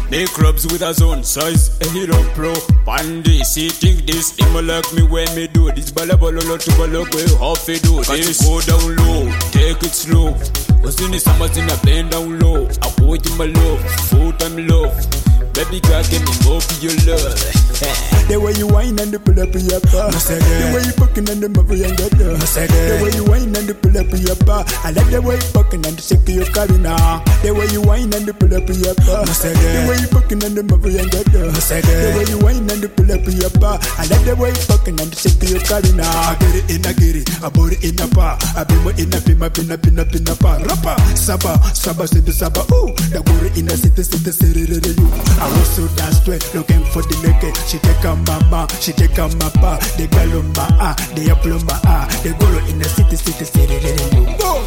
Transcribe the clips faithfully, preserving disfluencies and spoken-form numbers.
Make clubs with a zone size, a hero pro. Pandy, see, think this, him like me when me do this. Balabalolo to balogwe, half it do this. Go down low, take it slow. What's in the summers in a bend down low. I put in my love, full time love. Baby girl, give me more for your love. The way you whine and the pull up your bar. The way you fucking and the movie and get there. The way you whine and the pull up your bar. I like the way you fucking and the shake your car now. The way you whine and the pull up your bar. The way you fucking and the movie and get there. The way you whine and the pull up your bar. I like the way you fucking and the shake your car now. I get it in a get it, I bought it in a bar. I be more in a pin up in a pin up in a bar. Rapper, Saba, Saba, City Saba. Ooh, the go in a city, city, city, city. I was so damn straight, looking for the naked. She take a mama, she take a mapa. The girl on my ah, the apple on my ah. The girl in the city, city, city, city. Go!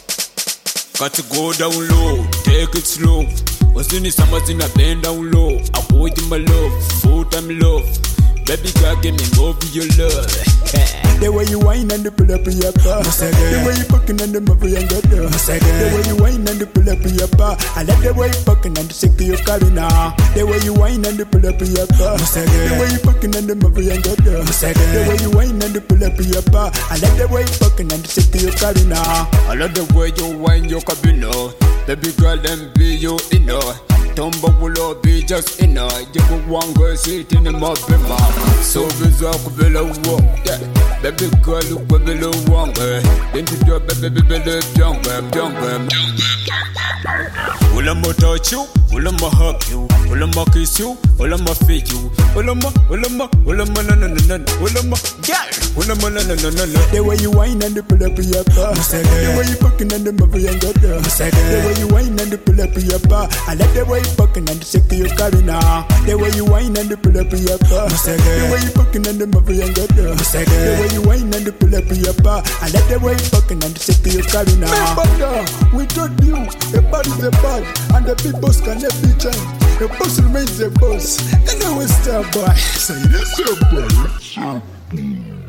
Got to go down low, take it slow. What's in the summers in a bend down low. I put in my love, full time love. Baby girl, give me more of your love. The way you whine and the pull up your bar. The way you fucking and the movie and get there. The way you whine and the pull up your bar. I like the way you fucking and the shake your car now. The way you whine and the pull up your bar. The way you fucking and the movie and get there. The way you whine and the pull up your bar. I like the way you fucking and the shake your car now. I love the way you whine your cabino. Baby girl, then be you inner. Tomba will be just inner. You could one girl sitting in my bima. So bizarre, below walk. Yeah, baby girl, look below one girl. Then to do baby, baby, young girl, young girl. Will I touch you? Will I hug you? Will I kiss you? Will I feed you? Will I, will I, will I, no, no, no, no, will I, girl? Will I, no, no, no, no, no. The way you whine and the pull up your bar. The way you fucking and the movie and get there. The way you whine and the pull up your bar. I like the way you fucking and the shake your car now. The way you whine and the pull up your bar. The way you fucking and the movie and get there. The way you whine and the pull up your bar. I like the way you fucking and the shake your car now. Remember, we told you a bad is a bad and the big boss can never be changed. The boss remains the boss. And always star boy. Say this, boy.